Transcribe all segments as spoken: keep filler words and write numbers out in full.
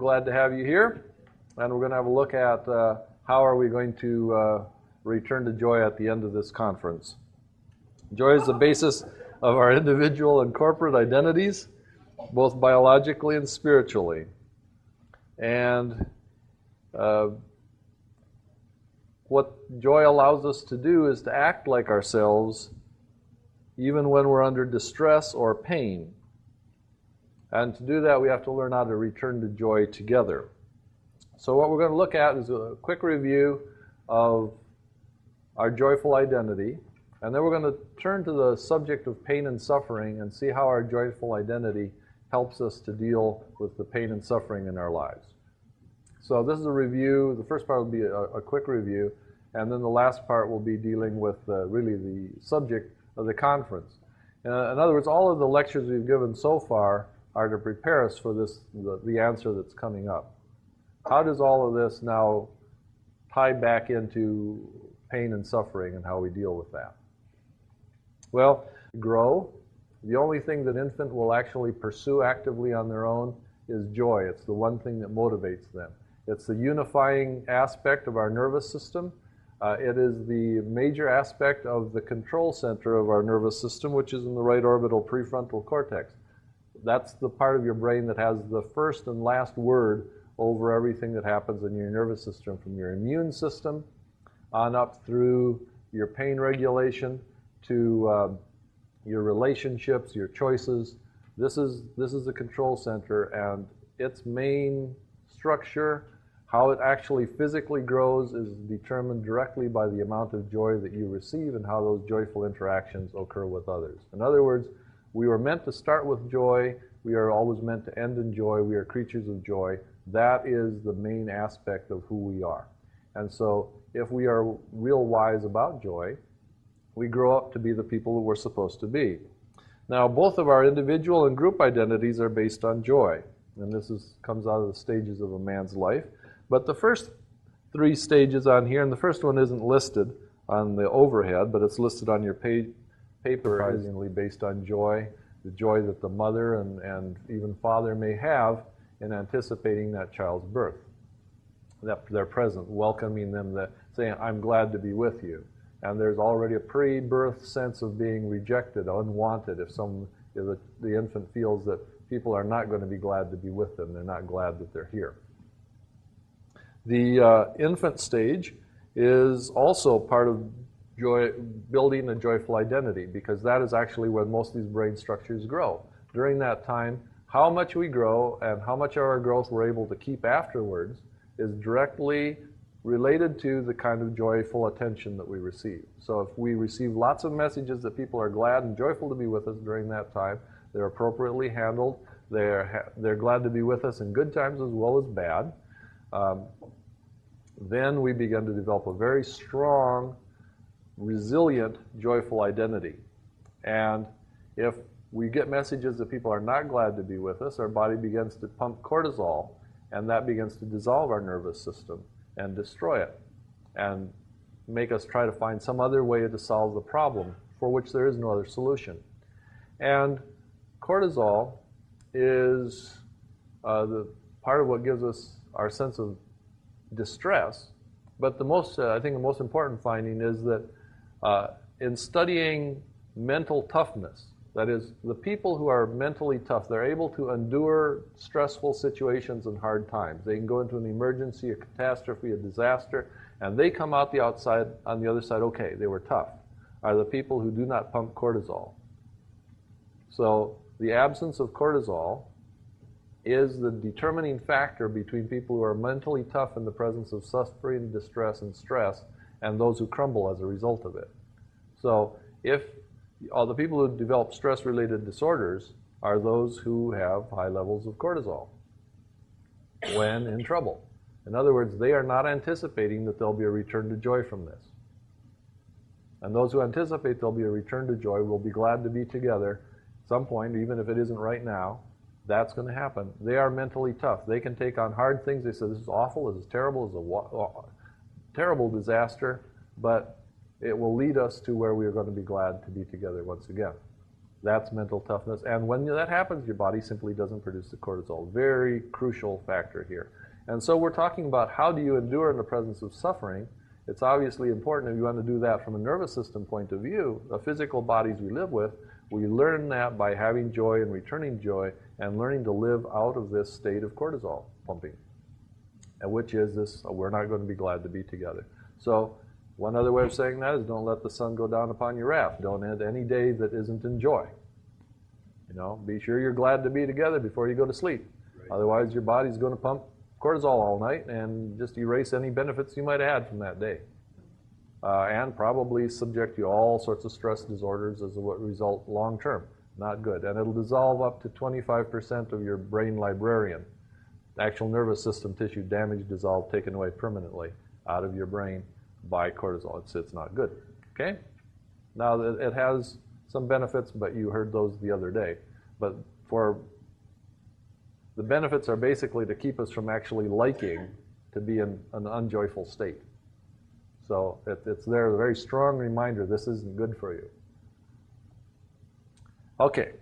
Glad to have you here, and we're going to have a look at uh, how are we going to uh, return to joy at the end of this conference. Joy is the basis of our individual and corporate identities, both biologically and spiritually. And uh, what joy allows us to do is to act like ourselves even when we're under distress or pain. And to do that, we have to learn how to return to joy together. So what we're going to look at is a quick review of our joyful identity. And then we're going to turn to the subject of pain and suffering and see how our joyful identity helps us to deal with the pain and suffering in our lives. So this is a review. The first part will be a, a quick review, and then the last part will be dealing with uh, really the subject of the conference. Uh, in other words, all of the lectures we've given so far are to prepare us for this, the, the answer that's coming up. How does all of this now tie back into pain and suffering and how we deal with that? Well, grow. The only thing that infant will actually pursue actively on their own is joy. It's the one thing that motivates them. It's the unifying aspect of our nervous system. Uh, it is the major aspect of the control center of our nervous system, which is in the right orbital prefrontal cortex. That's the part of your brain that has the first and last word over everything that happens in your nervous system, from your immune system on up through your pain regulation to uh, your relationships, your choices. This is this is the control center, and its main structure, how it actually physically grows, is determined directly by the amount of joy that you receive and how those joyful interactions occur with others. In other words, we were meant to start with joy. We are always meant to end in joy. We are creatures of joy. That is the main aspect of who we are. And so if we are real wise about joy, we grow up to be the people that we're supposed to be. Now, both of our individual and group identities are based on joy. And this is, comes out of the stages of a man's life. But the first three stages on here, and the first one isn't listed on the overhead, but it's listed on your page, paper, surprisingly based on joy, the joy that the mother and, and even father may have in anticipating that child's birth. That they're present, welcoming them, that saying, I'm glad to be with you. And there's already a pre-birth sense of being rejected, unwanted, if some if the, the infant feels that people are not going to be glad to be with them. They're not glad that they're here. The uh, infant stage is also part of joy, building a joyful identity, because that is actually when most of these brain structures grow. During that time, how much we grow and how much of our growth we're able to keep afterwards is directly related to the kind of joyful attention that we receive. So if we receive lots of messages that people are glad and joyful to be with us during that time, they're appropriately handled, they're, ha- they're glad to be with us in good times as well as bad, um, then we begin to develop a very strong, resilient, joyful identity. And if we get messages that people are not glad to be with us, our body begins to pump cortisol, and that begins to dissolve our nervous system and destroy it, and make us try to find some other way to solve the problem for which there is no other solution. And cortisol is uh, the part of what gives us our sense of distress. But the most, uh, I think the most important finding is that uh, in studying mental toughness, that is, the people who are mentally tough, they're able to endure stressful situations and hard times. They can go into an emergency, a catastrophe, a disaster, and they come out the outside, on the other side, okay, they were tough, are the people who do not pump cortisol. So the absence of cortisol is the determining factor between people who are mentally tough in the presence of suffering, distress, and stress, and those who crumble as a result of it. So if all the people who develop stress-related disorders are those who have high levels of cortisol when in trouble. In other words, they are not anticipating that there'll be a return to joy from this. And those who anticipate there'll be a return to joy will be glad to be together at some point, even if it isn't right now. That's going to happen. They are mentally tough. They can take on hard things. They say, this is awful, this is terrible, this is a wa- terrible disaster, but it will lead us to where we are going to be glad to be together once again. That's mental toughness. And when that happens, your body simply doesn't produce the cortisol. Very crucial factor here. And so we're talking about how do you endure in the presence of suffering. It's obviously important if you want to do that from a nervous system point of view. The physical bodies we live with, we learn that by having joy and returning joy and learning to live out of this state of cortisol pumping, and which is this, we're not going to be glad to be together. So one other way of saying that is don't let the sun go down upon your wrath. Don't end any day that isn't in joy. You know, be sure you're glad to be together before you go to sleep. Right. Otherwise, your body's going to pump cortisol all night and just erase any benefits you might have had from that day. Uh, and probably subject you to all sorts of stress disorders as a result long term. Not good. And it'll dissolve up to twenty-five percent of your brain librarian. Actual nervous system tissue damage, dissolved, taken away permanently out of your brain by cortisol. It's, it's not good. Okay? Now, it has some benefits, but you heard those the other day. But for the benefits are basically to keep us from actually liking to be in an unjoyful state. So it, it's there, a very strong reminder, this isn't good for you. Okay.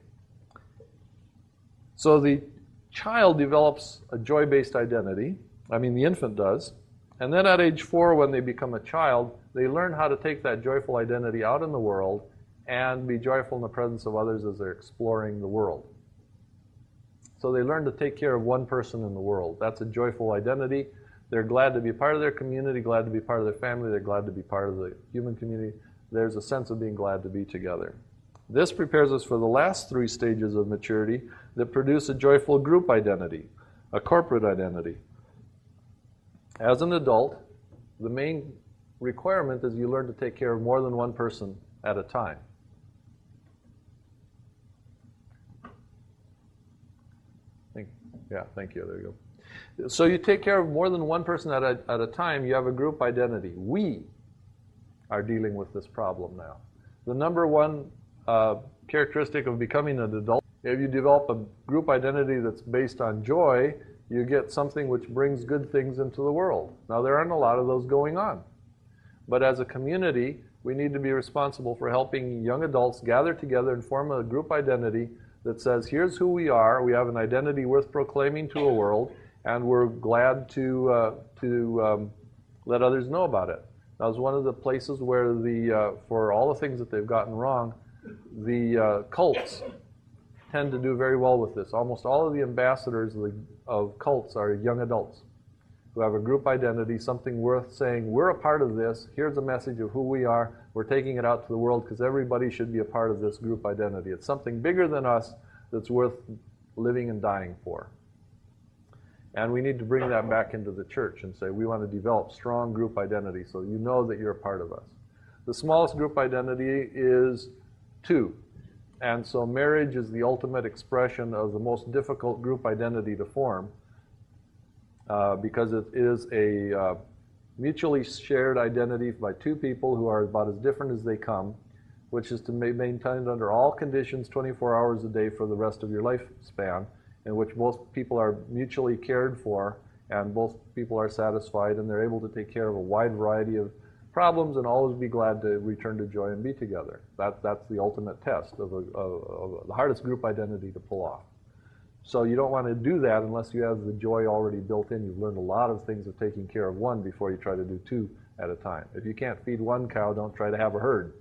So the child develops a joy-based identity. I mean, the infant does. And then at age four, when they become a child, they learn how to take that joyful identity out in the world and be joyful in the presence of others as they're exploring the world. So they learn to take care of one person in the world. That's a joyful identity. They're glad to be part of their community, glad to be part of their family, they're glad to be part of the human community. There's a sense of being glad to be together. This prepares us for the last three stages of maturity that produce a joyful group identity, a corporate identity. As an adult, the main requirement is you learn to take care of more than one person at a time. Thank, yeah, thank you. There you go. So you take care of more than one person at a, at a time. You have a group identity. We are dealing with this problem now. The number one uh, characteristic of becoming an adult, if you develop a group identity that's based on joy, you get something which brings good things into the world. Now, there aren't a lot of those going on. But as a community, we need to be responsible for helping young adults gather together and form a group identity that says, here's who we are, we have an identity worth proclaiming to a world, and we're glad to uh, to um, let others know about it. That was one of the places where the, uh, for all the things that they've gotten wrong, the uh, cults tend to do very well with this. Almost all of the ambassadors of, the, of cults are young adults who have a group identity, something worth saying, we're a part of this, here's a message of who we are, we're taking it out to the world because everybody should be a part of this group identity. It's something bigger than us that's worth living and dying for. And we need to bring that back into the church and say we want to develop strong group identity so you know that you're a part of us. The smallest group identity is two. And so marriage is the ultimate expression of the most difficult group identity to form uh, because it is a uh, mutually shared identity by two people who are about as different as they come, which is to be maintained under all conditions twenty-four hours a day for the rest of your lifespan, in which both people are mutually cared for and both people are satisfied and they're able to take care of a wide variety of problems and always be glad to return to joy and be together. That, that's the ultimate test of, a, of, of the hardest group identity to pull off. So you don't want to do that unless you have the joy already built in. You've learned a lot of things of taking care of one before you try to do two at a time. If you can't feed one cow, don't try to have a herd.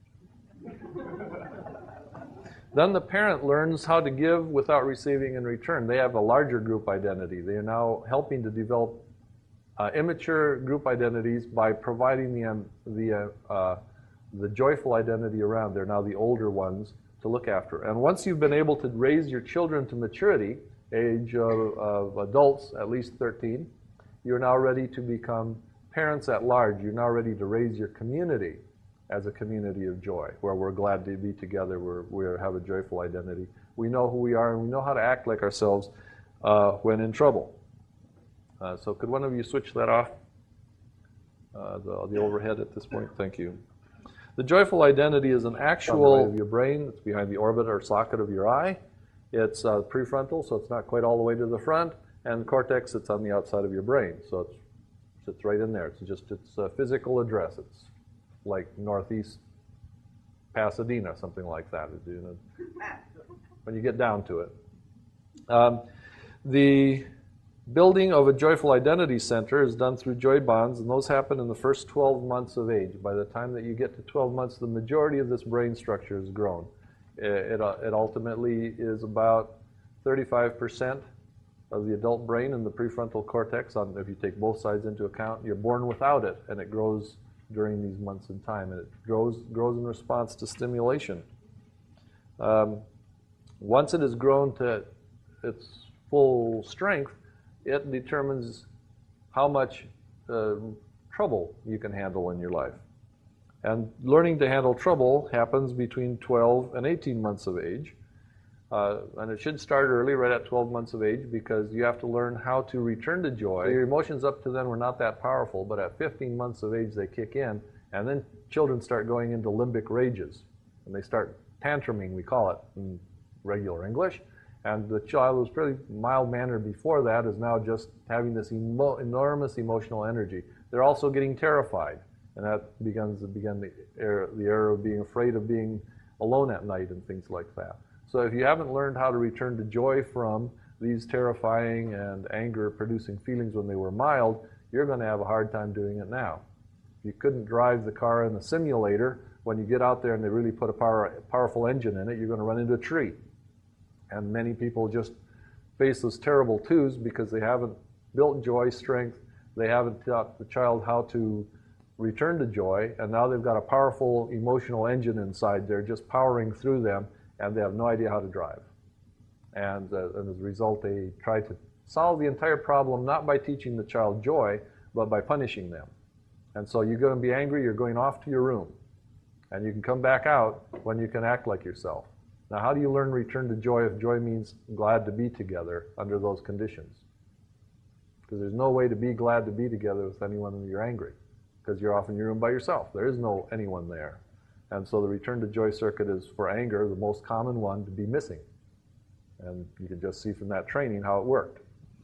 Then the parent learns how to give without receiving in return. They have a larger group identity. They are now helping to develop uh, immature group identities by providing the um, the uh, uh, the joyful identity around. They're now the older ones to look after. And once you've been able to raise your children to maturity, age of, of adults, at least thirteen, you're now ready to become parents at large. You're now ready to raise your community as a community of joy, where we're glad to be together, we're, we have a joyful identity. We know who we are, and we know how to act like ourselves uh, when in trouble. Uh, so could one of you switch that off, uh, the, the overhead at this point? Thank you. The joyful identity is an actual on the right of your brain. It's behind the orbit or socket of your eye. It's uh, prefrontal, so it's not quite all the way to the front, and the cortex, it's on the outside of your brain, so it sits right in there. It's just its uh, physical address. It's like northeast Pasadena, something like that, you know, when you get down to it. Um, the building of a joyful identity center is done through joy bonds, and those happen in the first twelve months of age. By the time that you get to twelve months, the majority of this brain structure is grown. It, it, it ultimately is about thirty-five percent of the adult brain in the prefrontal cortex, on, if you take both sides into account. You're born without it, and it grows during these months in time, and it grows, grows in response to stimulation. Um, once it has grown to its full strength, it determines how much uh, trouble you can handle in your life. And learning to handle trouble happens between twelve and eighteen months of age. Uh, and it should start early, right at twelve months of age, because you have to learn how to return to joy. Your emotions up to then were not that powerful, but at fifteen months of age they kick in, and then children start going into limbic rages. And they start tantruming, we call it in regular English. And the child who was pretty mild-mannered before that is now just having this emo- enormous emotional energy. They're also getting terrified, and that begins begin the era, the era of being afraid of being alone at night and things like that. So if you haven't learned how to return to joy from these terrifying and anger-producing feelings when they were mild, you're going to have a hard time doing it now. If you couldn't drive the car in the simulator, when you get out there and they really put a power, powerful engine in it, you're going to run into a tree. And many people just face those terrible twos because they haven't built joy strength, they haven't taught the child how to return to joy, and now they've got a powerful emotional engine inside there just powering through them, and they have no idea how to drive. And, uh, and as a result, they try to solve the entire problem not by teaching the child joy, but by punishing them. And so you're going to be angry, you're going off to your room. And you can come back out when you can act like yourself. Now, how do you learn return to joy if joy means glad to be together under those conditions? Because there's no way to be glad to be together with anyone when you're angry, because you're off in your room by yourself. There is no anyone there. And so the return to joy circuit is, for anger, the most common one to be missing. And you can just see from that training how it worked.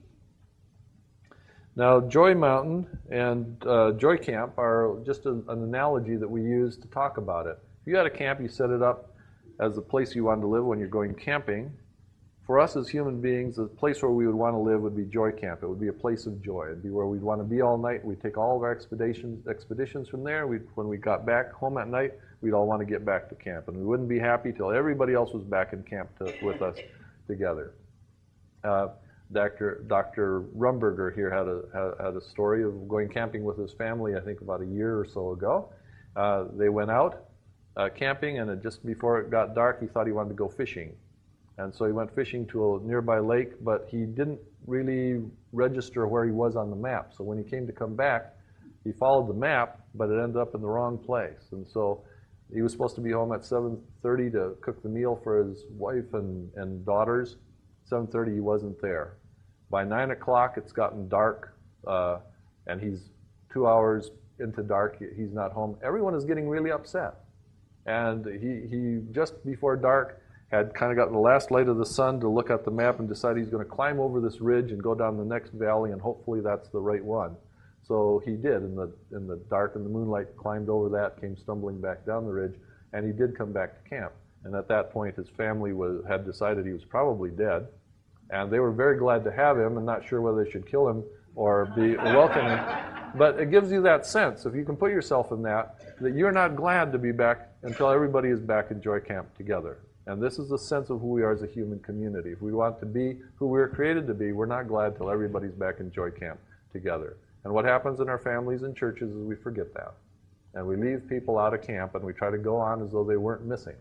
Now, Joy Mountain and uh, Joy Camp are just a, an analogy that we use to talk about it. If you had a camp, you set it up as the place you wanted to live when you're going camping. For us as human beings, the place where we would want to live would be Joy Camp. It would be a place of joy. It would be where we'd want to be all night. We'd take all of our expeditions expeditions from there. We'd, when we got back home at night, we'd all want to get back to camp. And we wouldn't be happy till everybody else was back in camp to, with us together. Uh, Doctor Doctor Rumberger here had a, had, had a story of going camping with his family, I think about a year or so ago. Uh, they went out uh, camping, and it, just before it got dark, he thought he wanted to go fishing. And so he went fishing to a nearby lake, but he didn't really register where he was on the map. So when he came to come back, he followed the map, but it ended up in the wrong place. And so he was supposed to be home at seven thirty to cook the meal for his wife and, and daughters. seven thirty, he wasn't there. By nine o'clock, it's gotten dark, uh, and he's two hours into dark, he's not home. Everyone is getting really upset. And he, he just before dark, had kind of gotten the last light of the sun to look at the map and decide he's going to climb over this ridge and go down the next valley, and hopefully that's the right one. So he did in the in the dark and the moonlight, climbed over that, came stumbling back down the ridge, and he did come back to camp. And at that point, his family was, had decided he was probably dead, and they were very glad to have him and not sure whether they should kill him or be welcome him. But it gives you that sense, if you can put yourself in that, that you're not glad to be back until everybody is back in Joy Camp together. And this is the sense of who we are as a human community. If we want to be who we were created to be, we're not glad till everybody's back in Joy Camp together. And what happens in our families and churches is we forget that. And we leave people out of camp and we try to go on as though they weren't missing.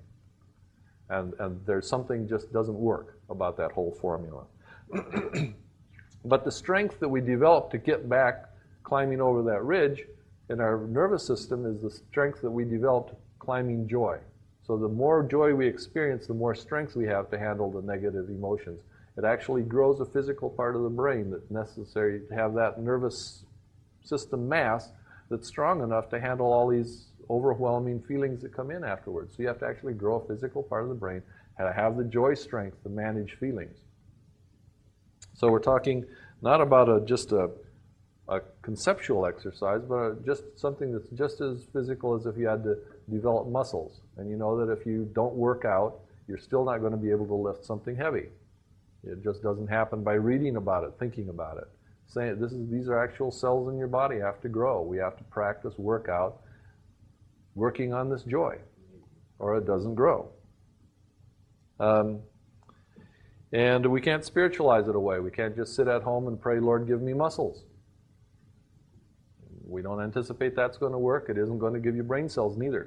And, and there's something just doesn't work about that whole formula. But the strength that we develop to get back climbing over that ridge in our nervous system is the strength that we developed climbing joy. So the more joy we experience, the more strength we have to handle the negative emotions. It actually grows a physical part of the brain that's necessary to have that nervous system mass that's strong enough to handle all these overwhelming feelings that come in afterwards. So you have to actually grow a physical part of the brain and have the joy strength to manage feelings. So we're talking not about a, just a a conceptual exercise, but a, just something that's just as physical as if you had to develop muscles. And you know that if you don't work out, you're still not going to be able to lift something heavy. It just doesn't happen by reading about it, thinking about it. Saying this is these are actual cells in your body have to grow. We have to practice, work out, working on this joy, or it doesn't grow. Um, and we can't spiritualize it away. We can't just sit at home and pray, Lord, give me muscles. We don't anticipate that's going to work. It isn't going to give you brain cells neither.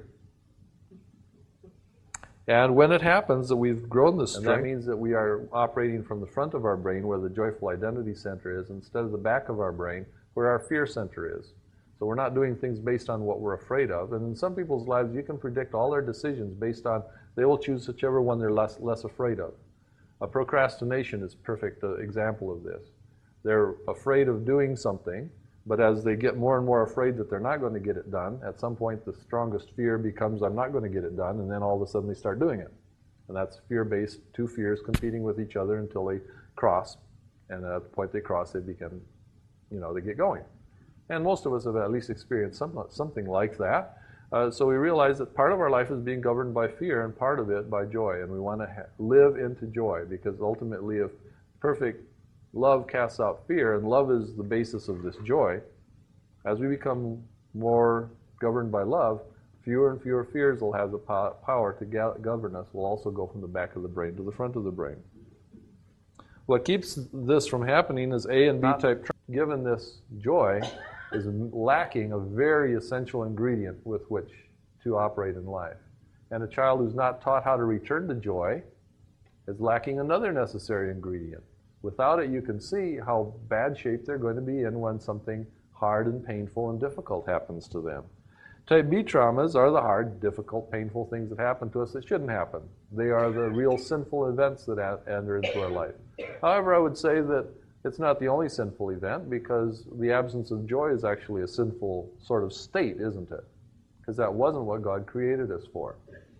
And when it happens that we've grown this strength, that means that we are operating from the front of our brain where the joyful identity center is, instead of the back of our brain where our fear center is. So we're not doing things based on what we're afraid of. And in some people's lives, you can predict all their decisions based on, they will choose whichever one they're less, less afraid of. A procrastination is a perfect uh, example of this. They're afraid of doing something, but as they get more and more afraid that they're not going to get it done, at some point the strongest fear becomes, I'm not going to get it done, and then all of a sudden they start doing it. And that's fear-based, two fears competing with each other until they cross. And at the point they cross, they begin, you know, they get going. And most of us have at least experienced some, something like that. Uh, so we realize that part of our life is being governed by fear and part of it by joy. And we want to ha- live into joy, because ultimately if perfect love casts out fear, and love is the basis of this joy, as we become more governed by love, fewer and fewer fears will have the po- power to ga- govern us, will also go from the back of the brain to the front of the brain. What keeps this from happening is A and B type trauma. Given this joy, is lacking a very essential ingredient with which to operate in life. And a child who's not taught how to return to joy is lacking another necessary ingredient. Without it, you can see how bad shape they're going to be in when something hard and painful and difficult happens to them. Type B traumas are the hard, difficult, painful things that happen to us that shouldn't happen. They are the real sinful events that enter into our life. However, I would say that it's not the only sinful event, because the absence of joy is actually a sinful sort of state, isn't it? Because that wasn't what God created us for.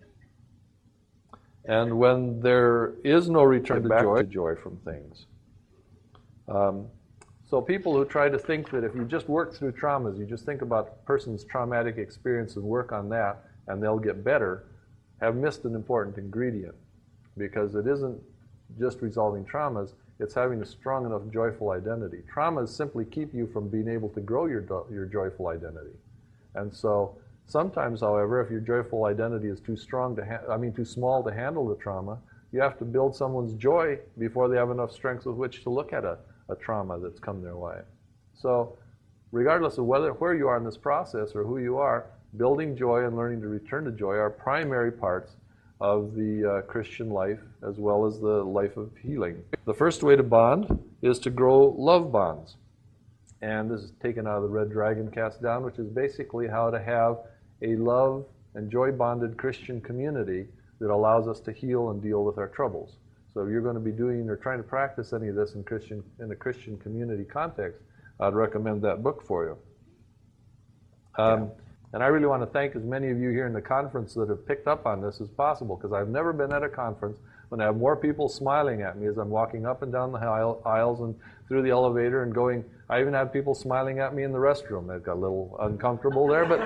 And when there is no return to joy, to joy from things. Um, so people who try to think that if you just work through traumas, you just think about a person's traumatic experience and work on that, and they'll get better, have missed an important ingredient. Because it isn't just resolving traumas, it's having a strong enough joyful identity. Traumas simply keep you from being able to grow your, your joyful identity. And so sometimes, however, if your joyful identity is too strong to, ha- I mean, too small to handle the trauma, you have to build someone's joy before they have enough strength with which to look at a, a trauma that's come their way. So regardless of whether where you are in this process or who you are, building joy and learning to return to joy are primary parts of the uh, Christian life, as well as the life of healing. The first way to bond is to grow love bonds. And this is taken out of the Red Dragon Cast Down, which is basically how to have a love and joy-bonded Christian community that allows us to heal and deal with our troubles. So if you're going to be doing or trying to practice any of this in Christian in a Christian community context, I'd recommend that book for you. Um, yeah. And I really want to thank as many of you here in the conference that have picked up on this as possible, because I've never been at a conference when I have more people smiling at me as I'm walking up and down the aisle, aisles and through the elevator and going. I even had people smiling at me in the restroom. That got a little uncomfortable there, but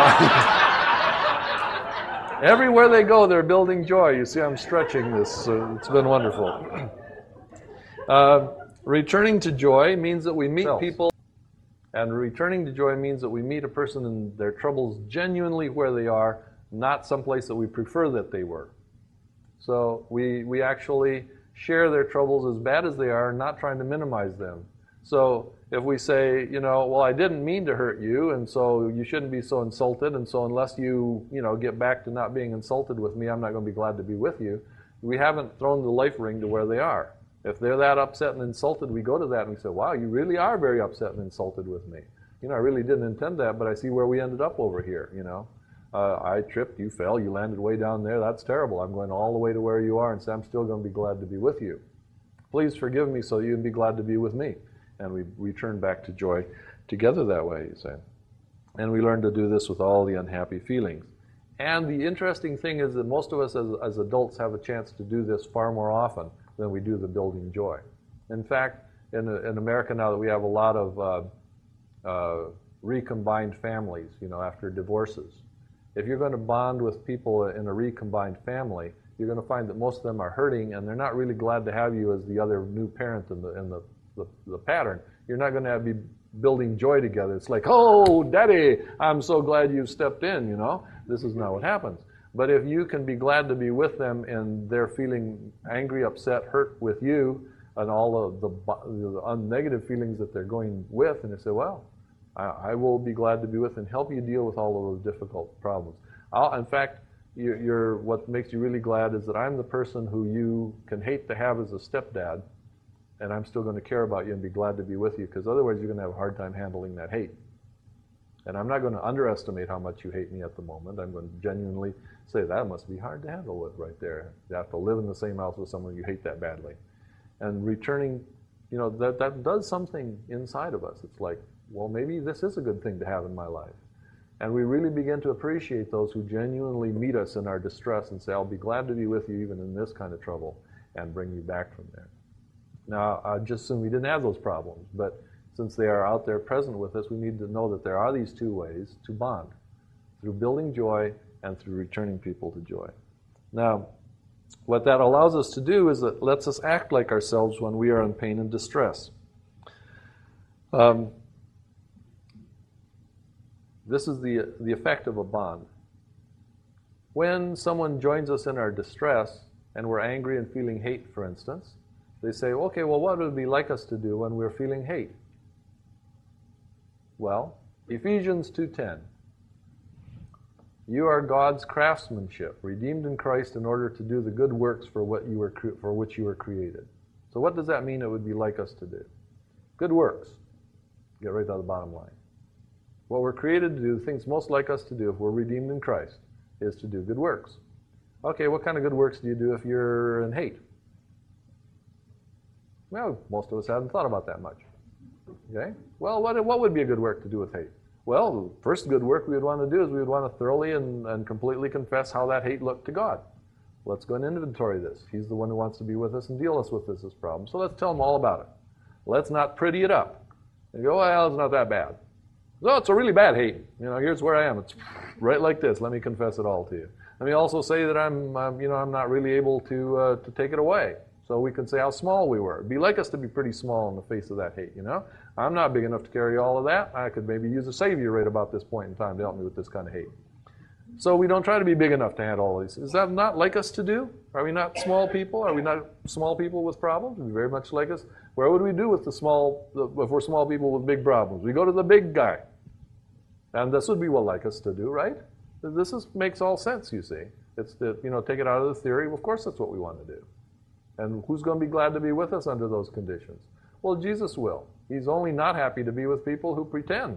uh, everywhere they go, they're building joy. You see, I'm stretching this. So it's been wonderful. Uh, returning to joy means that we meet people. And returning to joy means that we meet a person in their troubles genuinely where they are, not someplace that we prefer that they were. So we we actually share their troubles as bad as they are, not trying to minimize them. So if we say, you know, well, I didn't mean to hurt you, and so you shouldn't be so insulted, and so unless you, you know, get back to not being insulted with me, I'm not going to be glad to be with you, we haven't thrown the life ring to where they are. If they're that upset and insulted, we go to that and we say, wow, you really are very upset and insulted with me. You know, I really didn't intend that, but I see where we ended up over here, you know. Uh, I tripped, you fell, you landed way down there. That's terrible. I'm going all the way to where you are and say, I'm still going to be glad to be with you. Please forgive me so you can be glad to be with me. And we return back to joy together that way, you say. And we learn to do this with all the unhappy feelings. And the interesting thing is that most of us as, as adults have a chance to do this far more often than we do the building joy. In fact, in, in America now that we have a lot of uh, uh, recombined families, you know, after divorces. If you're going to bond with people in a recombined family, you're going to find that most of them are hurting, and they're not really glad to have you as the other new parent in the in the, the, the pattern. You're not going to have, be building joy together. It's like, oh, Daddy, I'm so glad you've stepped in, you know. This is not what happens. But if you can be glad to be with them and they're feeling angry, upset, hurt with you, and all of the, the negative feelings that they're going with, and they say, well, I, I will be glad to be with and help you deal with all of those difficult problems. I'll, in fact, you're, you're, what makes you really glad is that I'm the person who you can hate to have as a stepdad, and I'm still going to care about you and be glad to be with you, because otherwise you're going to have a hard time handling that hate. And I'm not going to underestimate how much you hate me at the moment. I'm going to genuinely say that must be hard to handle with right there. You have to live in the same house with someone you hate that badly. And returning, you know, that, that does something inside of us. It's like, well, maybe this is a good thing to have in my life. And we really begin to appreciate those who genuinely meet us in our distress and say, I'll be glad to be with you even in this kind of trouble, and bring you back from there. Now, I just assume we didn't have those problems, but since they are out there present with us, we need to know that there are these two ways to bond, through building joy and through returning people to joy. Now, what that allows us to do is it lets us act like ourselves when we are in pain and distress. Um, this is the, the effect of a bond. When someone joins us in our distress, and we're angry and feeling hate, for instance, they say, okay, well, what would it be like us to do when we're feeling hate? Well, Ephesians two ten. You are God's craftsmanship, redeemed in Christ in order to do the good works for what you were cre- for which you were created. So what does that mean it would be like us to do? Good works. Get right to the bottom line. What we're created to do, things most like us to do if we're redeemed in Christ, is to do good works. Okay, what kind of good works do you do if you're in hate? Well, most of us haven't thought about that much. Okay? Well, what, what would be a good work to do with hate? Well, the first good work we would want to do is we would want to thoroughly and, and completely confess how that hate looked to God. Let's go and inventory this. He's the one who wants to be with us and deal us with this, this problem. So let's tell him all about it. Let's not pretty it up. And go, well, it's not that bad. No, it's a really bad hate. You know, here's where I am. It's right like this. Let me confess it all to you. Let me also say that I'm, I'm you know, I'm not really able to uh, to take it away. So we can say how small we were. It'd be like us to be pretty small in the face of that hate, you know. I'm not big enough to carry all of that. I could maybe use a Savior right about this point in time to help me with this kind of hate. So we don't try to be big enough to handle all these. Is that not like us to do? Are we not small people? Are we not small people with problems? We're very much like us. Where would we do with the small, if we're small people with big problems? We go to the big guy. And this would be what like us to do, right? This is, makes all sense, you see. It's the, you know, take it out of the theory. Well, of course that's what we want to do. And who's going to be glad to be with us under those conditions? Well, Jesus will. He's only not happy to be with people who pretend.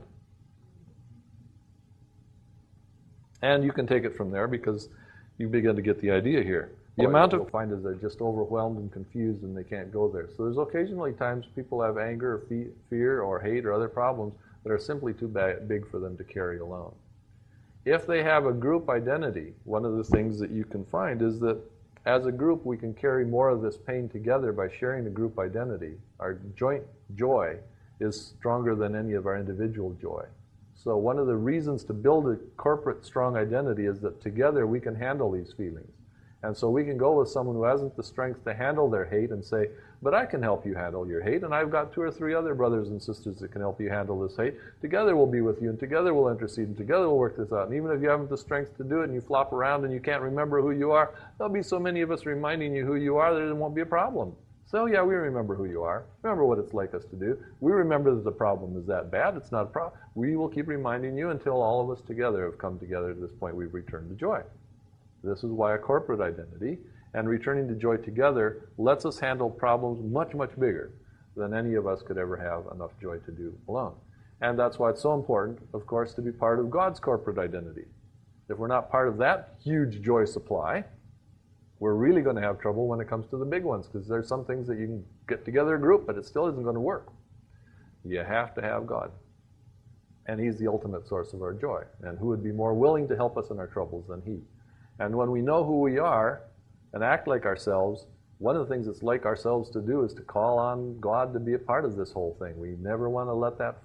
And you can take it from there because you begin to get the idea here. The amount of you'll find is they're just overwhelmed and confused and they can't go there. So there's occasionally times people have anger, or fe- fear, or hate, or other problems that are simply too bad, big for them to carry alone. If they have a group identity, one of the things that you can find is that as a group we can carry more of this pain together by sharing the group identity. Our joint joy is stronger than any of our individual joy. So one of the reasons to build a corporate strong identity is that together we can handle these feelings. And so we can go with someone who hasn't the strength to handle their hate and say, but I can help you handle your hate, and I've got two or three other brothers and sisters that can help you handle this hate. Together we'll be with you, and together we'll intercede, and together we'll work this out. And even if you haven't the strength to do it, and you flop around and you can't remember who you are, there'll be so many of us reminding you who you are that it won't be a problem. So yeah, we remember who you are. Remember what it's like us to do. We remember that the problem is that bad. It's not a problem. We will keep reminding you until all of us together have come together to this point we've returned to joy. This is why a corporate identity and returning to joy together lets us handle problems much, much bigger than any of us could ever have enough joy to do alone. And that's why it's so important, of course, to be part of God's corporate identity. If we're not part of that huge joy supply, we're really going to have trouble when it comes to the big ones, because there's some things that you can get together a group, but it still isn't going to work. You have to have God. And He's the ultimate source of our joy. And who would be more willing to help us in our troubles than He? And when we know who we are and act like ourselves, one of the things that's like ourselves to do is to call on God to be a part of this whole thing. We never want to let that fr-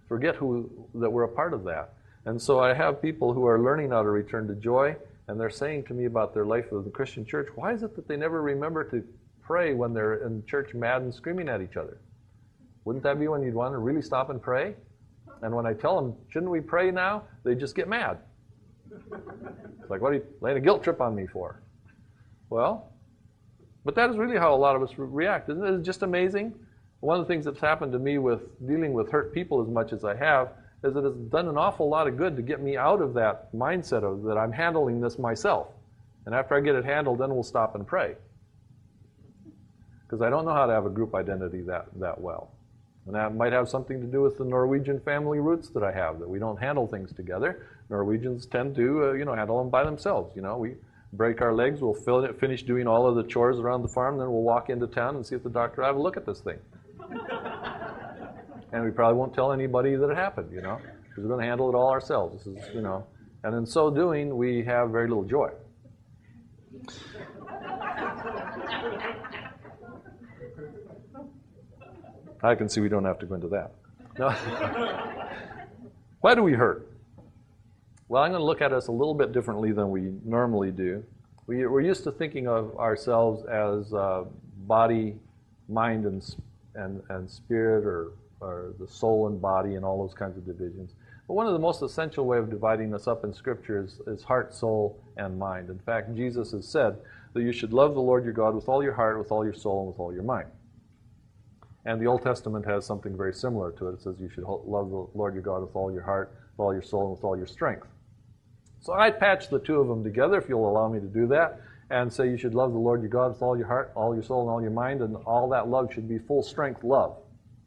forget who that we're a part of that. And so I have people who are learning how to return to joy, and they're saying to me about their life of the Christian church, why is it that they never remember to pray when they're in church mad and screaming at each other? Wouldn't that be when you'd want to really stop and pray? And when I tell them, shouldn't we pray now? They just get mad. It's like, what are you laying a guilt trip on me for? Well, but that is really how a lot of us re- react. Isn't it just amazing? One of the things that's happened to me with dealing with hurt people as much as I have is that it's done an awful lot of good to get me out of that mindset of that I'm handling this myself. And after I get it handled, then we'll stop and pray. Because I don't know how to have a group identity that, that well. And that might have something to do with the Norwegian family roots that I have, that we don't handle things together. Norwegians tend to, uh, you know, handle them by themselves. You know, we break our legs, we'll fill it, finish doing all of the chores around the farm, then we'll walk into town and see if the doctor will have a look at this thing. And we probably won't tell anybody that it happened, you know, because we're going to handle it all ourselves. This is, you know, and in so doing, we have very little joy. I can see we don't have to go into that. No. Why do we hurt? Well, I'm going to look at us a little bit differently than we normally do. We, we're used to thinking of ourselves as uh, body, mind, and, and, and spirit, or, or the soul and body, and all those kinds of divisions. But one of the most essential way of dividing us up in Scripture is, is heart, soul, and mind. In fact, Jesus has said that you should love the Lord your God with all your heart, with all your soul, and with all your mind. And the Old Testament has something very similar to it. It says you should love the Lord your God with all your heart, with all your soul, and with all your strength. So I patch the two of them together, if you'll allow me to do that, and say you should love the Lord your God with all your heart, all your soul, and all your mind, and all that love should be full strength love.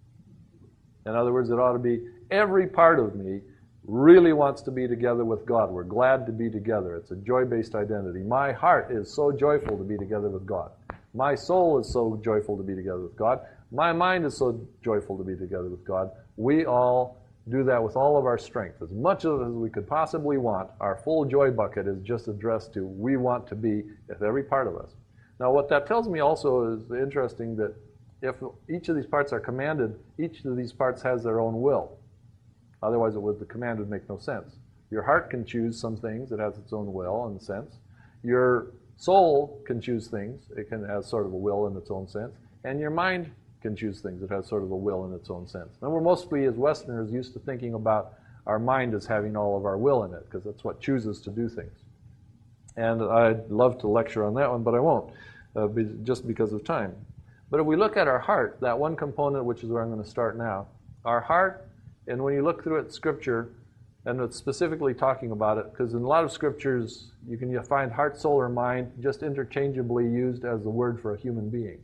In other words, it ought to be every part of me really wants to be together with God. We're glad to be together. It's a joy-based identity. My heart is so joyful to be together with God. My soul is so joyful to be together with God. My mind is so joyful to be together with God. We all do that with all of our strength. As much of it as we could possibly want, our full joy bucket is just addressed to we want to be with every part of us. Now what that tells me also is interesting, that if each of these parts are commanded, each of these parts has their own will. Otherwise it would, the command would make no sense. Your heart can choose some things, it has its own will in a sense. Your soul can choose things, it can have sort of a will in its own sense. And your mind can choose things, it has sort of a will in its own sense. And we're mostly, as Westerners, used to thinking about our mind as having all of our will in it, because that's what chooses to do things. And I'd love to lecture on that one, but I won't, uh, be, just because of time. But if we look at our heart, that one component, which is where I'm going to start now, our heart, and when you look through it, Scripture, and it's specifically talking about it, because in a lot of Scriptures, you can find heart, soul, or mind just interchangeably used as the word for a human being.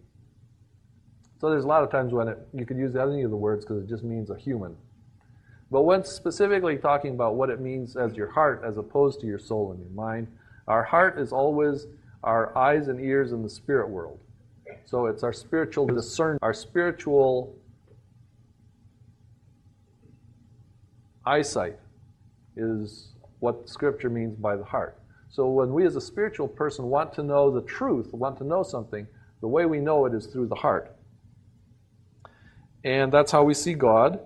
So there's a lot of times when it, you could use any of the words because it just means a human. But when specifically talking about what it means as your heart as opposed to your soul and your mind, our heart is always our eyes and ears in the spirit world. So it's our spiritual discernment, our spiritual eyesight is what Scripture means by the heart. So when we as a spiritual person want to know the truth, want to know something, the way we know it is through the heart. And that's how we see God.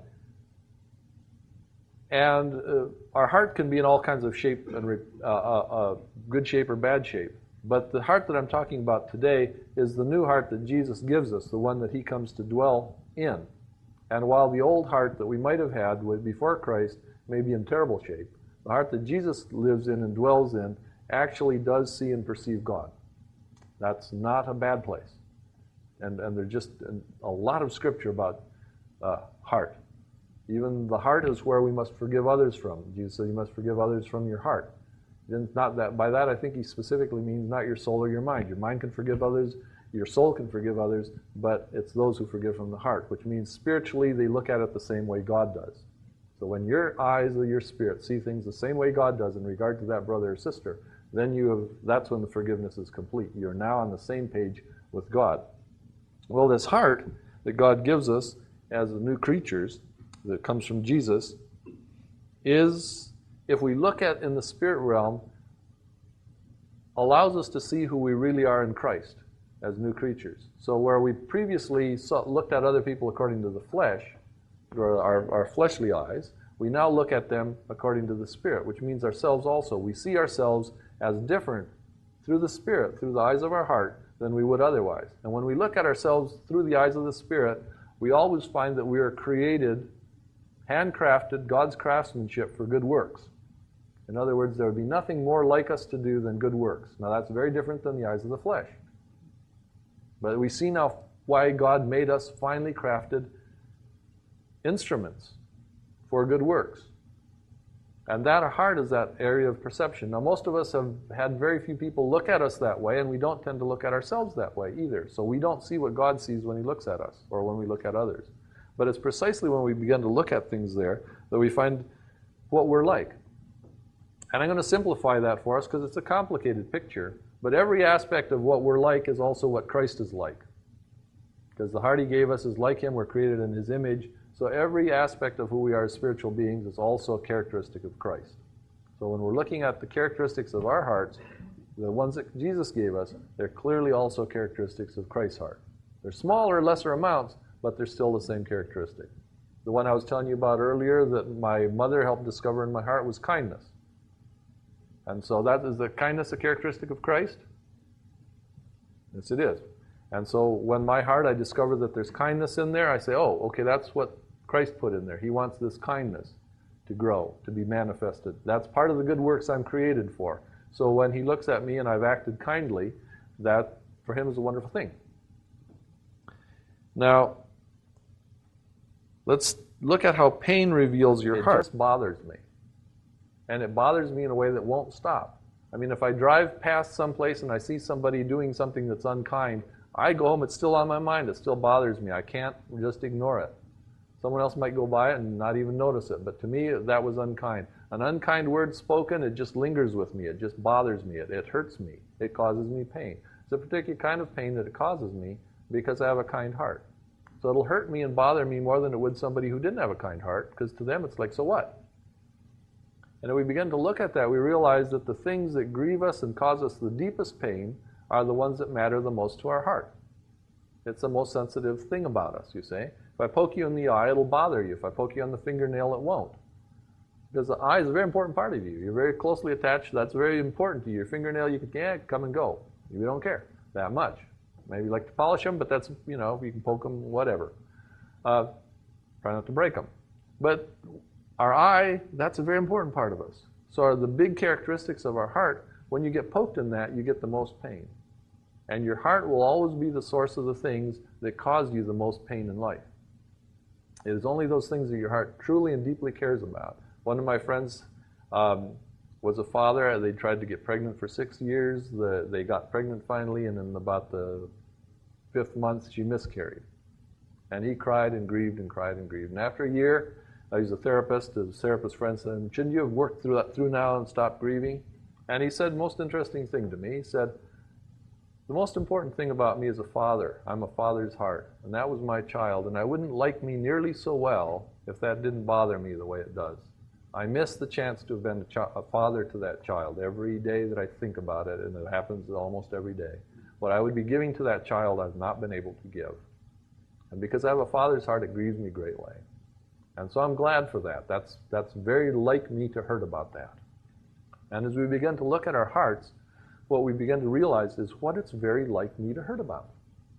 And uh, our heart can be in all kinds of shape, and uh, uh, uh, good shape or bad shape. But the heart that I'm talking about today is the new heart that Jesus gives us, the one that He comes to dwell in. And while the old heart that we might have had before Christ may be in terrible shape, the heart that Jesus lives in and dwells in actually does see and perceive God. That's not a bad place. And, and there's just a lot of Scripture about uh, heart. Even the heart is where we must forgive others from. Jesus said you must forgive others from your heart. Then not that, by that I think He specifically means not your soul or your mind. Your mind can forgive others, your soul can forgive others, but it's those who forgive from the heart, which means spiritually they look at it the same way God does. So when your eyes of your spirit see things the same way God does in regard to that brother or sister, then you have, that's when the forgiveness is complete. You're now on the same page with God. Well, this heart that God gives us as the new creatures that comes from Jesus is, if we look at in the spirit realm, allows us to see who we really are in Christ as new creatures. So where we previously saw, looked at other people according to the flesh, or our, our fleshly eyes. We now look at them according to the Spirit, which means ourselves also. We see ourselves as different through the Spirit, through the eyes of our heart, than we would otherwise. And when we look at ourselves through the eyes of the Spirit, we always find that we are created, handcrafted, God's craftsmanship for good works. In other words, there would be nothing more like us to do than good works. Now that's very different than the eyes of the flesh. But we see now why God made us finely crafted instruments for good works. And that our heart is that area of perception. Now most of us have had very few people look at us that way, and we don't tend to look at ourselves that way either. So we don't see what God sees when He looks at us or when we look at others. But it's precisely when we begin to look at things there that we find what we're like. And I'm going to simplify that for us because it's a complicated picture. But every aspect of what we're like is also what Christ is like. Because the heart He gave us is like Him. We're created in His image. So every aspect of who we are as spiritual beings is also a characteristic of Christ. So when we're looking at the characteristics of our hearts, the ones that Jesus gave us, they're clearly also characteristics of Christ's heart. They're smaller, lesser amounts, but they're still the same characteristic. The one I was telling you about earlier that my mother helped discover in my heart was kindness. And so that is the kindness a characteristic of Christ? Yes, it is. And so when my heart, I discover that there's kindness in there, I say, oh, okay, that's what Christ put in there. He wants this kindness to grow, to be manifested. That's part of the good works I'm created for. So when He looks at me and I've acted kindly, that for Him is a wonderful thing. Now, let's look at how pain reveals your heart. It just bothers me. And it bothers me in a way that won't stop. I mean, if I drive past someplace and I see somebody doing something that's unkind, I go home, it's still on my mind, it still bothers me. I can't just ignore it. Someone else might go by it and not even notice it, but to me, that was unkind. An unkind word spoken, it just lingers with me, it just bothers me, it, it hurts me, it causes me pain. It's a particular kind of pain that it causes me because I have a kind heart. So it'll hurt me and bother me more than it would somebody who didn't have a kind heart, because to them it's like, so what? And if we begin to look at that, we realize that the things that grieve us and cause us the deepest pain are the ones that matter the most to our heart. It's the most sensitive thing about us, you say. If I poke you in the eye, it'll bother you. If I poke you on the fingernail, it won't. Because the eye is a very important part of you. You're very closely attached. That's very important to you. Your fingernail, you can, yeah, come and go. You don't care that much. Maybe you like to polish them, but that's, you know, you can poke them, whatever. Uh, try not to break them. But our eye, that's a very important part of us. So are the big characteristics of our heart, when you get poked in that, you get the most pain. And your heart will always be the source of the things that cause you the most pain in life. It is only those things that your heart truly and deeply cares about. One of my friends um, was a father. They tried to get pregnant for six years. The, they got pregnant finally, and in about the fifth month, she miscarried. And he cried and grieved and cried and grieved. And after a year, uh, he's a therapist. His therapist friend said, shouldn't you have worked through that through now and stopped grieving? And he said, most interesting thing to me, he said, the most important thing about me is a father. I'm a father's heart, and that was my child, and I wouldn't like me nearly so well if that didn't bother me the way it does. I miss the chance to have been a, ch- a father to that child every day that I think about it, and it happens almost every day. What I would be giving to that child, I've not been able to give. And because I have a father's heart, it grieves me greatly. And so I'm glad for that. That's, that's very like me to hurt about that. And as we begin to look at our hearts, what we begin to realize is what it's very like me to hurt about.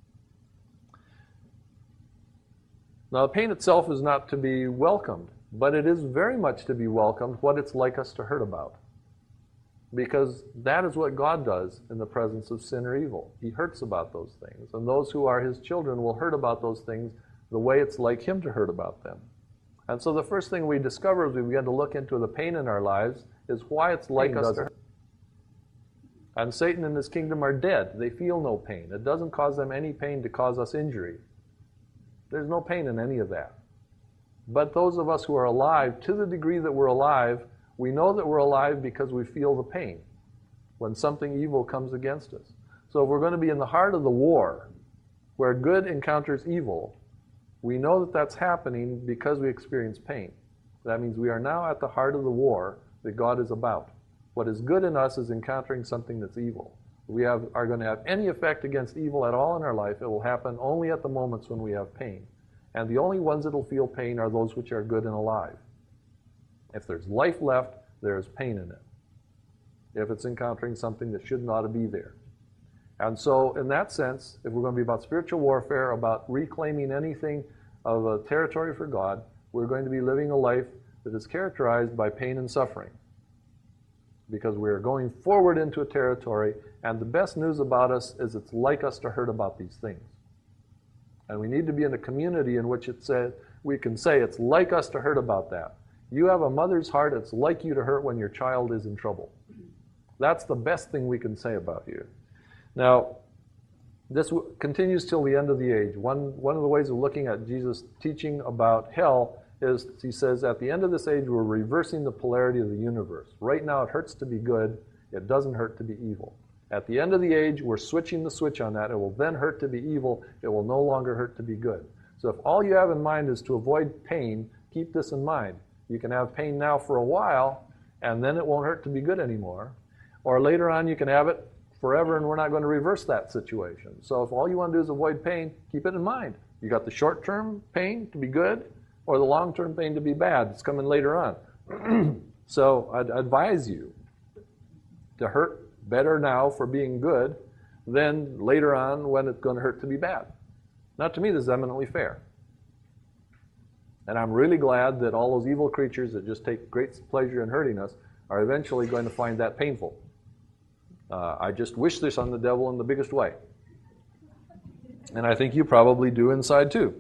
Now, the pain itself is not to be welcomed, but it is very much to be welcomed what it's like us to hurt about. Because that is what God does in the presence of sin or evil. He hurts about those things. And those who are His children will hurt about those things the way it's like Him to hurt about them. And so the first thing we discover as we begin to look into the pain in our lives is why it's like us to hurt. And Satan and his kingdom are dead. They feel no pain. It doesn't cause them any pain to cause us injury. There's no pain in any of that. But those of us who are alive, to the degree that we're alive, we know that we're alive because we feel the pain when something evil comes against us. So if we're going to be in the heart of the war, where good encounters evil, we know that that's happening because we experience pain. That means we are now at the heart of the war that God is about. What is good in us is encountering something that's evil. If we have, are going to have any effect against evil at all in our life, it will happen only at the moments when we have pain. and the only ones that will feel pain are those which are good and alive. If there's life left, there is pain in it, if it's encountering something that should not be there. And so, in that sense, if we're going to be about spiritual warfare, about reclaiming anything of a territory for God, we're going to be living a life that is characterized by pain and suffering. Because we are going forward into a territory, and the best news about us is it's like us to hurt about these things. And we need to be in a community in which it said, we can say it's like us to hurt about that. You have a mother's heart, it's like you to hurt when your child is in trouble. That's the best thing we can say about you. Now, this w- continues till the end of the age. One, one of the ways of looking at Jesus' teaching about hell is, he says, at the end of this age, we're reversing the polarity of the universe. Right now, it hurts to be good. It doesn't hurt to be evil. At the end of the age, we're switching the switch on that. It will then hurt to be evil. It will no longer hurt to be good. So if all you have in mind is to avoid pain, keep this in mind. You can have pain now for a while, and then it won't hurt to be good anymore. Or later on, you can have it forever, and we're not going to reverse that situation. So if all you want to do is avoid pain, keep it in mind. You got the short-term pain to be good, or the long-term pain to be bad. It's coming later on. So I'd advise you to hurt better now for being good than later on when it's going to hurt to be bad. Now, to me, this is eminently fair. And I'm really glad that all those evil creatures that just take great pleasure in hurting us are eventually going to find that painful. Uh, I just wish this on the devil in the biggest way. And I think you probably do inside too.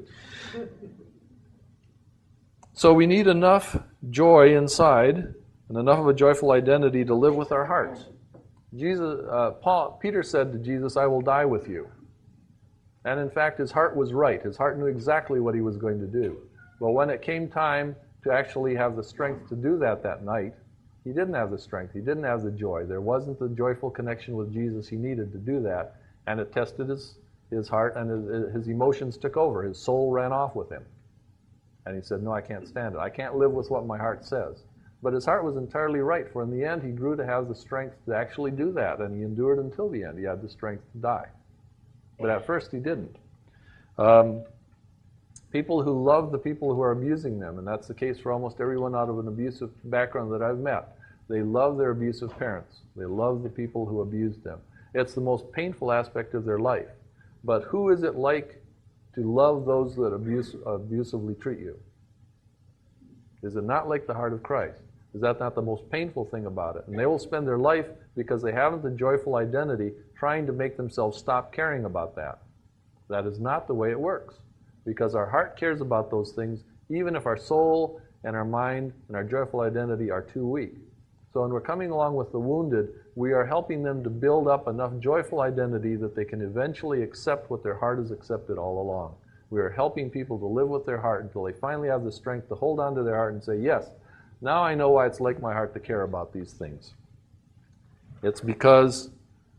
So we need enough joy inside and enough of a joyful identity to live with our hearts. Jesus, uh, Paul, Peter said to Jesus, I will die with you. And in fact, his heart was right. His heart knew exactly what he was going to do. But when it came time to actually have the strength to do that that night, he didn't have the strength. He didn't have the joy. There wasn't the joyful connection with Jesus he needed to do that. And it tested his, his heart, and his, his emotions took over. His soul ran off with him. And he said, no, I can't stand it. I can't live with what my heart says. But his heart was entirely right, for in the end he grew to have the strength to actually do that, and he endured until the end. He had the strength to die. But at first he didn't. Um, people who love the people who are abusing them, and that's the case for almost everyone out of an abusive background that I've met. They love their abusive parents. They love the people who abused them. It's the most painful aspect of their life. But who is it like to love those that abuse, abusively treat you? Is it not like the heart of Christ? Is that not the most painful thing about it? And they will spend their life, because they haven't the joyful identity, trying to make themselves stop caring about that. That is not the way it works. Because our heart cares about those things, even if our soul and our mind and our joyful identity are too weak. So when we're coming along with the wounded, we are helping them to build up enough joyful identity that they can eventually accept what their heart has accepted all along. We are helping people to live with their heart until they finally have the strength to hold on to their heart and say, yes, now I know why it's like my heart to care about these things. It's because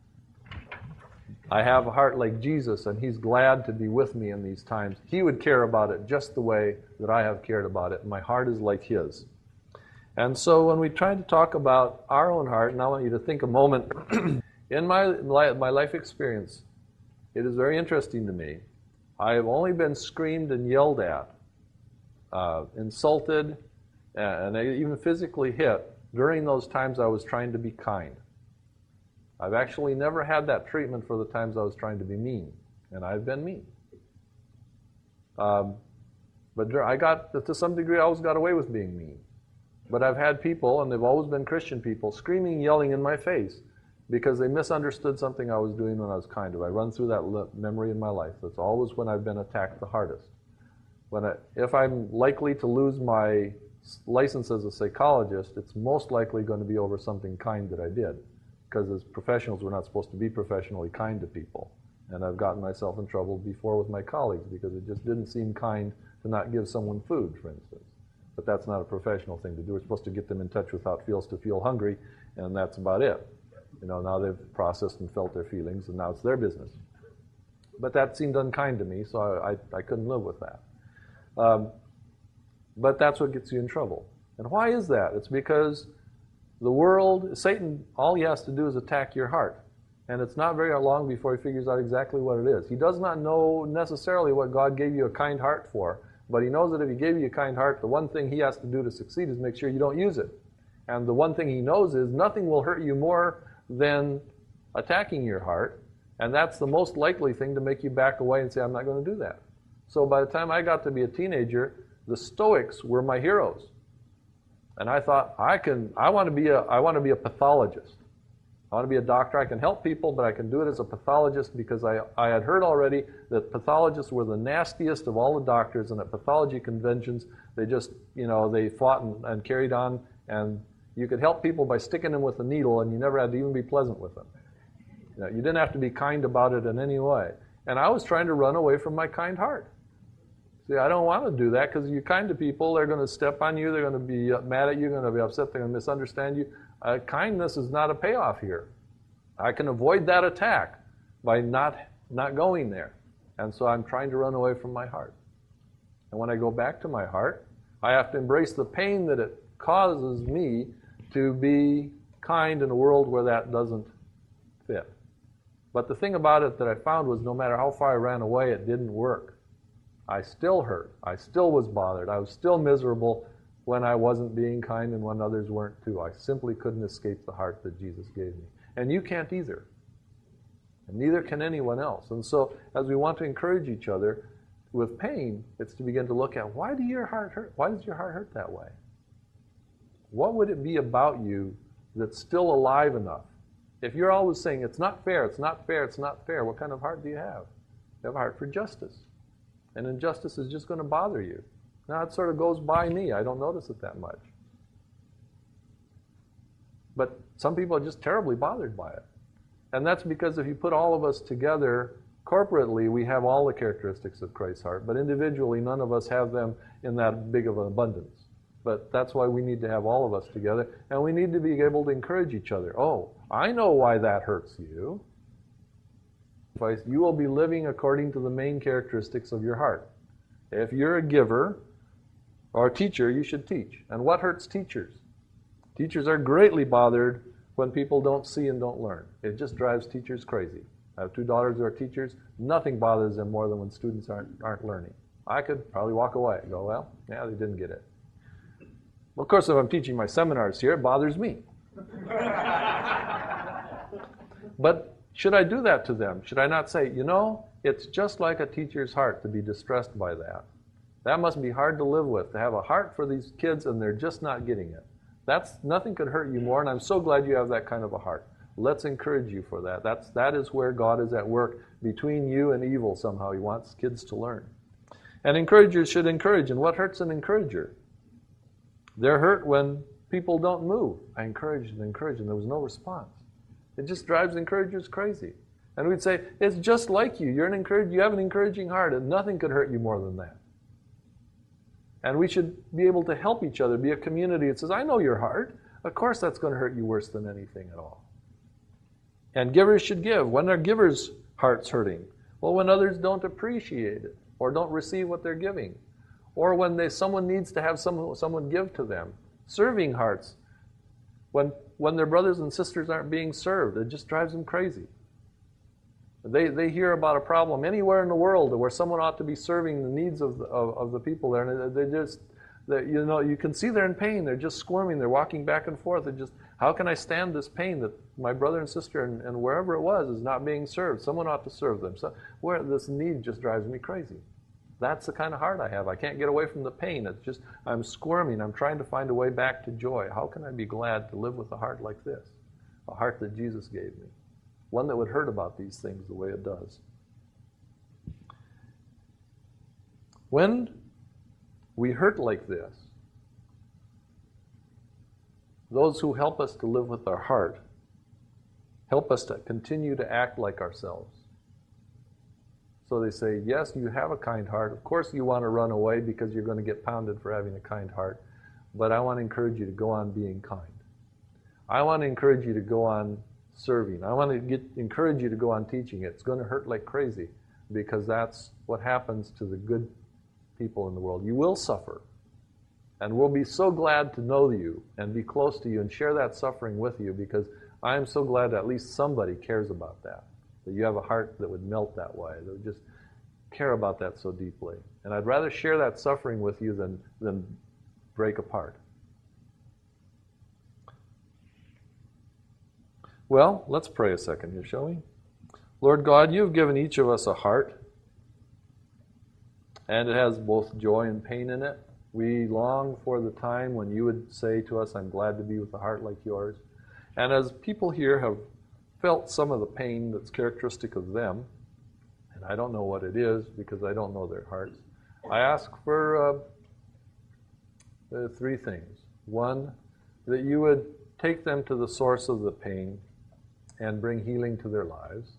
I have a heart like Jesus, and he's glad to be with me in these times. He would care about it just the way that I have cared about it, and my heart is like his. And so when we try to talk about our own heart, and I want you to think a moment, in my, my life experience, it is very interesting to me. I have only been screamed and yelled at, uh, insulted, and even physically hit during those times I was trying to be kind. I've actually never had that treatment for the times I was trying to be mean, and I've been mean. Um, but I got, to some degree, I always got away with being mean. But I've had people, and they've always been Christian people, screaming, yelling in my face because they misunderstood something I was doing when I was kind of. I run through that memory in my life. That's always when I've been attacked the hardest. When I, if I'm likely to lose my license as a psychologist, it's most likely going to be over something kind that I did. Because as professionals, we're not supposed to be professionally kind to people. And I've gotten myself in trouble before with my colleagues because it just didn't seem kind to not give someone food, for instance. But that's not a professional thing to do. We're supposed to get them in touch with how it feels to feel hungry, and that's about it. You know, now they've processed and felt their feelings, and now it's their business. But that seemed unkind to me, so I, I, I couldn't live with that. Um, but that's what gets you in trouble. And why is that? It's because the world, Satan, all he has to do is attack your heart. And it's not very long before he figures out exactly what it is. He does not know necessarily what God gave you a kind heart for, but he knows that if he gave you a kind heart, the one thing he has to do to succeed is make sure you don't use it. And the one thing he knows is nothing will hurt you more than attacking your heart, and that's the most likely thing to make you back away and say, I'm not going to do that. So by the time I got to be a teenager, the Stoics were my heroes. And I thought, I can, I want to be a, I want to be a pathologist. I want to be a doctor. I can help people, but I can do it as a pathologist because I, I had heard already that pathologists were the nastiest of all the doctors, and at pathology conventions, they just, you know, they fought and, and carried on, and you could help people by sticking them with a needle, and you never had to even be pleasant with them. You know, you didn't have to be kind about it in any way. And I was trying to run away from my kind heart. See, I don't want to do that because you're kind to people. They're going to step on you. They're going to be mad at you. They're going to be upset. They're going to misunderstand you. Uh, kindness is not a payoff here. I can avoid that attack by not not going there. And so I'm trying to run away from my heart. And when I go back to my heart, I have to embrace the pain that it causes me to be kind in a world where that doesn't fit. But the thing about it that I found was no matter how far I ran away, it didn't work. I still hurt. I still was bothered. I was still miserable when I wasn't being kind and when others weren't too. I simply couldn't escape the heart that Jesus gave me. And you can't either. And neither can anyone else. And so as we want to encourage each other with pain, it's to begin to look at, why do your heart hurt? Why does your heart hurt that way? What would it be about you that's still alive enough? If you're always saying, it's not fair, it's not fair, it's not fair, what kind of heart do you have? You have a heart for justice. And injustice is just going to bother you. Now, it sort of goes by me. I don't notice it that much. But some people are just terribly bothered by it. And that's because if you put all of us together corporately, we have all the characteristics of Christ's heart. But individually, none of us have them in that big of an abundance. But that's why we need to have all of us together. And we need to be able to encourage each other. Oh, I know why that hurts you. You will be living according to the main characteristics of your heart. If you're a giver or a teacher, you should teach. And what hurts teachers? Teachers are greatly bothered when people don't see and don't learn. It just drives teachers crazy. I have two daughters who are teachers. Nothing bothers them more than when students aren't, aren't learning. I could probably walk away and go, well, yeah, they didn't get it. Well, of course, if I'm teaching my seminars here, it bothers me. But should I do that to them? Should I not say, you know, it's just like a teacher's heart to be distressed by that. That must be hard to live with, to have a heart for these kids and they're just not getting it. That's, nothing could hurt you more, and I'm so glad you have that kind of a heart. Let's encourage you for that. That's, that is where God is at work between you and evil somehow. He wants kids to learn. And encouragers should encourage. And what hurts an encourager? They're hurt when people don't move. I encouraged and encouraged, and there was no response. It just drives encouragers crazy. And we'd say, it's just like you. You're an encourage, you have an encouraging heart, and nothing could hurt you more than that. And we should be able to help each other, be a community that says, I know your heart. Of course that's going to hurt you worse than anything at all. And givers should give. When are givers' hearts hurting? Well, when others don't appreciate it or don't receive what they're giving. Or when they, someone needs to have someone, someone give to them. Serving hearts. When, when their brothers and sisters aren't being served, it just drives them crazy. They, they hear about a problem anywhere in the world where someone ought to be serving the needs of the, of, of the people there, and they just, they, you know, you can see they're in pain. They're just squirming. They're walking back and forth. They're just, how can I stand this pain that my brother and sister and, and wherever it was is not being served? Someone ought to serve them. So where this need just drives me crazy. That's the kind of heart I have. I can't get away from the pain. It's just, I'm squirming. I'm trying to find a way back to joy. How can I be glad to live with a heart like this? A heart that Jesus gave me. One that would hurt about these things the way it does. When we hurt like this, those who help us to live with our heart help us to continue to act like ourselves. So they say, yes, you have a kind heart. Of course you want to run away because you're going to get pounded for having a kind heart. But I want to encourage you to go on being kind. I want to encourage you to go on serving. I want to get, encourage you to go on teaching. It's going to hurt like crazy because that's what happens to the good people in the world. You will suffer. And we'll be so glad to know you and be close to you and share that suffering with you because I am so glad that at least somebody cares about that, that you have a heart that would melt that way, that would just care about that so deeply. And I'd rather share that suffering with you than, than break apart. Well, let's pray a second here, shall we? Lord God, you've given each of us a heart, and it has both joy and pain in it. We long for the time when you would say to us, I'm glad to be with a heart like yours. And as people here have felt some of the pain that's characteristic of them, and I don't know what it is because I don't know their hearts, I ask for uh, uh, three things. One, that you would take them to the source of the pain and bring healing to their lives.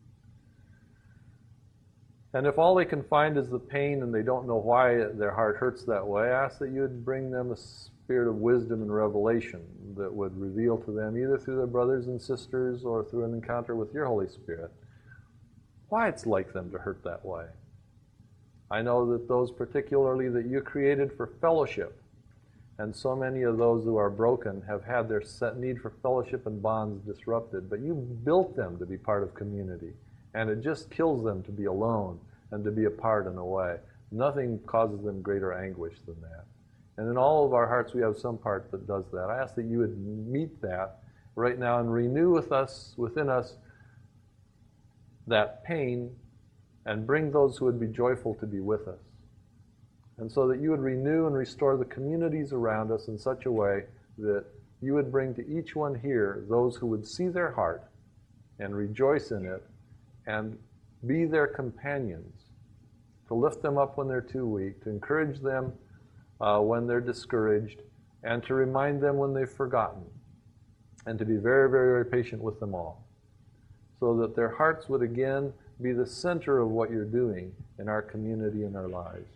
And if all they can find is the pain and they don't know why their heart hurts that way, I ask that you would bring them a spirit of wisdom and revelation that would reveal to them, either through their brothers and sisters or through an encounter with your Holy Spirit, why it's like them to hurt that way. I know that those particularly that you created for fellowship, and so many of those who are broken have had their set need for fellowship and bonds disrupted, but you built them to be part of community. And it just kills them to be alone and to be apart in a way. Nothing causes them greater anguish than that. And in all of our hearts, we have some part that does that. I ask that you would meet that right now and renew with us, within us, that pain and bring those who would be joyful to be with us. And so that you would renew and restore the communities around us in such a way that you would bring to each one here those who would see their heart and rejoice in it and be their companions, to lift them up when they're too weak, to encourage them uh, when they're discouraged, and to remind them when they've forgotten, and to be very, very, very patient with them all, so that their hearts would again be the center of what you're doing in our community and our lives.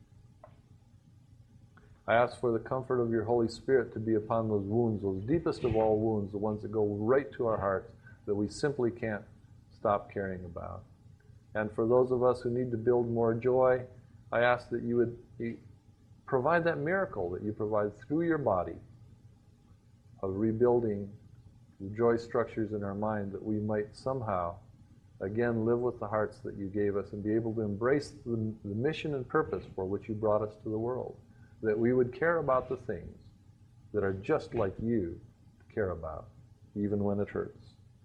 I ask for the comfort of your Holy Spirit to be upon those wounds, those deepest of all wounds, the ones that go right to our hearts, that we simply can't stop caring about. And for those of us who need to build more joy, I ask that you would provide that miracle that you provide through your body of rebuilding the joy structures in our mind, that we might somehow again live with the hearts that you gave us and be able to embrace the, the mission and purpose for which you brought us to the world, that we would care about the things that are just like you care about, even when it hurts.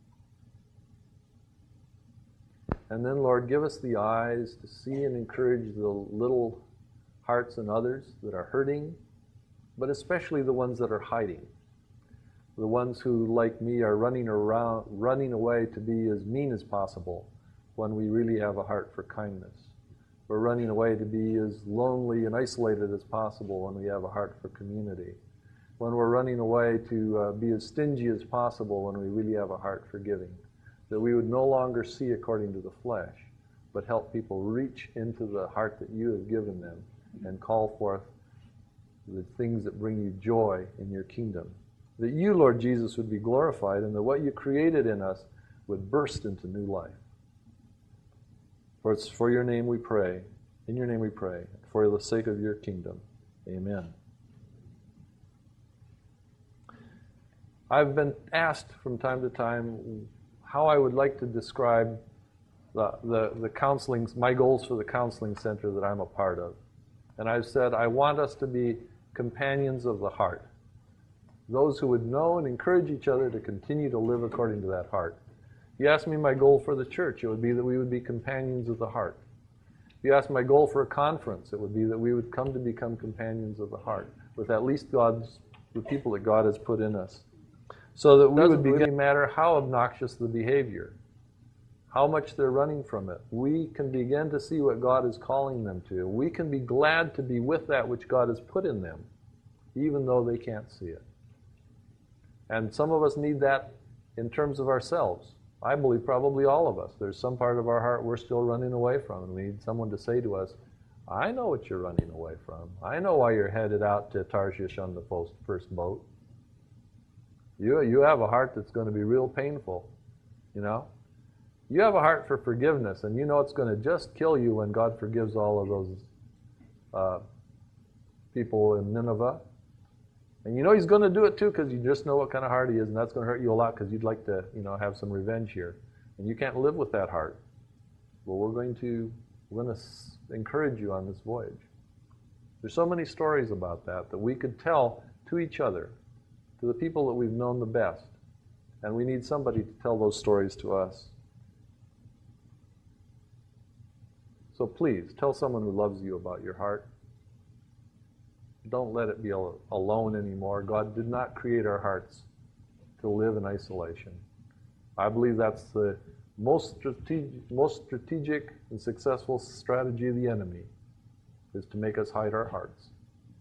And then, Lord, give us the eyes to see and encourage the little hearts in others that are hurting, but especially the ones that are hiding. The ones who, like me, are running around, running away to be as mean as possible when we really have a heart for kindness. We're running away to be as lonely and isolated as possible when we have a heart for community. When we're running away to uh, be as stingy as possible when we really have a heart for giving. That we would no longer see according to the flesh, but help people reach into the heart that you have given them and call forth the things that bring you joy in your kingdom. That you, Lord Jesus, would be glorified and that what you created in us would burst into new life. For it's for your name we pray, in your name we pray, for the sake of your kingdom. Amen. I've been asked from time to time how I would like to describe the, the, the counseling, my goals for the counseling center that I'm a part of. And I've said, I want us to be companions of the heart. Those who would know and encourage each other to continue to live according to that heart. If you ask me my goal for the church, it would be that we would be companions of the heart. If you ask my goal for a conference, it would be that we would come to become companions of the heart, with at least God's, the people that God has put in us. So that we would begin, really matter how obnoxious the behavior, how much they're running from it. We can begin to see what God is calling them to. We can be glad to be with that which God has put in them, even though they can't see it. And some of us need that in terms of ourselves. I believe probably all of us. There's some part of our heart we're still running away from, and we need someone to say to us, I know what you're running away from. I know why you're headed out to Tarshish on the first boat. You, you have a heart that's going to be real painful, you know. You have a heart for forgiveness, and you know it's going to just kill you when God forgives all of those uh, people in Nineveh. And you know he's going to do it too because you just know what kind of heart he is, and that's going to hurt you a lot because you'd like to, you know, have some revenge here. And you can't live with that heart. Well, we're going to we're going to encourage you on this voyage. There's so many stories about that that we could tell to each other, to the people that we've known the best. And we need somebody to tell those stories to us. So please, tell someone who loves you about your heart. Don't let it be al- alone anymore. God did not create our hearts to live in isolation. I believe that's the most strategic, most strategic and successful strategy of the enemy, is to make us hide our hearts.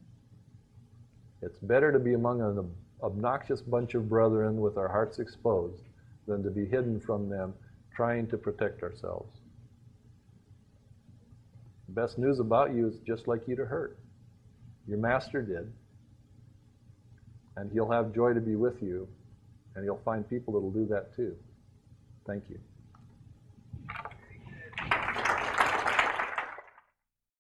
It's better to be among an obnoxious bunch of brethren with our hearts exposed than to be hidden from them trying to protect ourselves. The best news about you is just like you to hurt. Your master did. And he'll have joy to be with you, and he'll find people that'll do that too. Thank you.